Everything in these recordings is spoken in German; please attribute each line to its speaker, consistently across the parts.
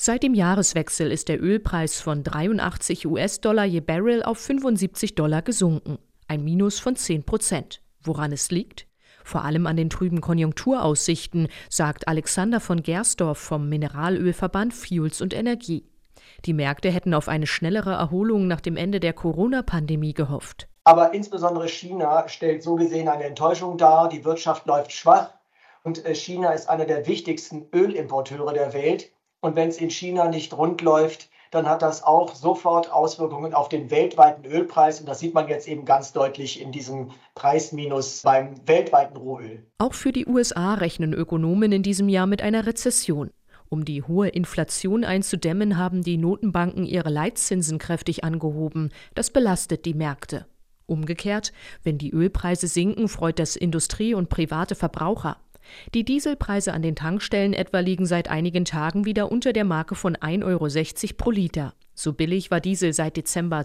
Speaker 1: Seit dem Jahreswechsel ist der Ölpreis von 83 US-Dollar je Barrel auf 75 Dollar gesunken. Ein Minus von 10%. Woran es liegt? Vor allem an den trüben Konjunkturaussichten, sagt Alexander von Gersdorf vom Mineralölverband Fuels und Energie. Die Märkte hätten auf eine schnellere Erholung nach dem Ende der Corona-Pandemie gehofft.
Speaker 2: Aber insbesondere China stellt so gesehen eine Enttäuschung dar. Die Wirtschaft läuft schwach und China ist einer der wichtigsten Ölimporteure der Welt. Und wenn es in China nicht rund läuft, dann hat das auch sofort Auswirkungen auf den weltweiten Ölpreis. Und das sieht man jetzt eben ganz deutlich in diesem Preisminus beim weltweiten Rohöl.
Speaker 1: Auch für die USA rechnen Ökonomen in diesem Jahr mit einer Rezession. Um die hohe Inflation einzudämmen, haben die Notenbanken ihre Leitzinsen kräftig angehoben. Das belastet die Märkte. Umgekehrt, wenn die Ölpreise sinken, freut das Industrie- und private Verbraucher. Die Dieselpreise an den Tankstellen etwa liegen seit einigen Tagen wieder unter der Marke von 1,60 € pro Liter. So billig war Diesel seit Dezember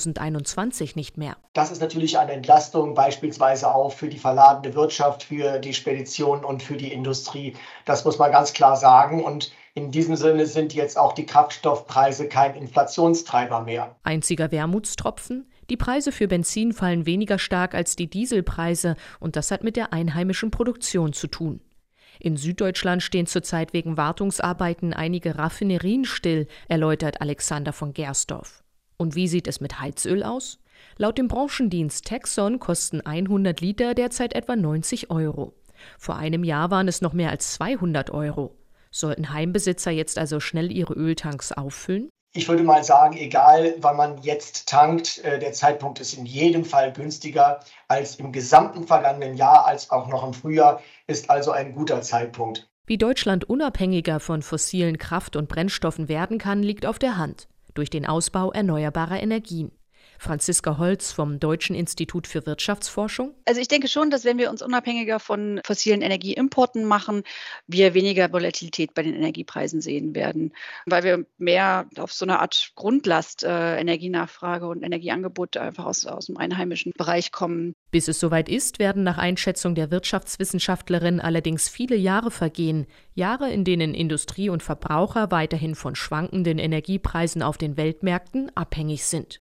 Speaker 1: 2021 nicht mehr.
Speaker 2: Das ist natürlich eine Entlastung, beispielsweise auch für die verladene Wirtschaft, für die Spedition und für die Industrie. Das muss man ganz klar sagen. Und in diesem Sinne sind jetzt auch die Kraftstoffpreise kein Inflationstreiber mehr.
Speaker 1: Einziger Wermutstropfen? Die Preise für Benzin fallen weniger stark als die Dieselpreise und das hat mit der einheimischen Produktion zu tun. In Süddeutschland stehen zurzeit wegen Wartungsarbeiten einige Raffinerien still, erläutert Alexander von Gersdorf. Und wie sieht es mit Heizöl aus? Laut dem Branchendienst Texon kosten 100 Liter derzeit etwa 90 €. Vor einem Jahr waren es noch mehr als 200 €. Sollten Heimbesitzer jetzt also schnell ihre Öltanks auffüllen?
Speaker 2: Ich würde mal sagen, egal wann man jetzt tankt, der Zeitpunkt ist in jedem Fall günstiger als im gesamten vergangenen Jahr, als auch noch im Frühjahr, ist also ein guter Zeitpunkt.
Speaker 1: Wie Deutschland unabhängiger von fossilen Kraft- und Brennstoffen werden kann, liegt auf der Hand. Durch den Ausbau erneuerbarer Energien. Franziska Holz vom Deutschen Institut für Wirtschaftsforschung.
Speaker 3: Also ich denke schon, dass wenn wir uns unabhängiger von fossilen Energieimporten machen, wir weniger Volatilität bei den Energiepreisen sehen werden, weil wir mehr auf so eine Art Grundlast Energienachfrage und Energieangebot einfach aus dem einheimischen Bereich kommen.
Speaker 1: Bis es soweit ist, werden nach Einschätzung der Wirtschaftswissenschaftlerin allerdings viele Jahre vergehen. Jahre, in denen Industrie und Verbraucher weiterhin von schwankenden Energiepreisen auf den Weltmärkten abhängig sind.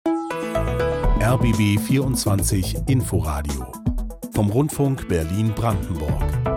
Speaker 4: RBB 24 Inforadio vom Rundfunk Berlin-Brandenburg.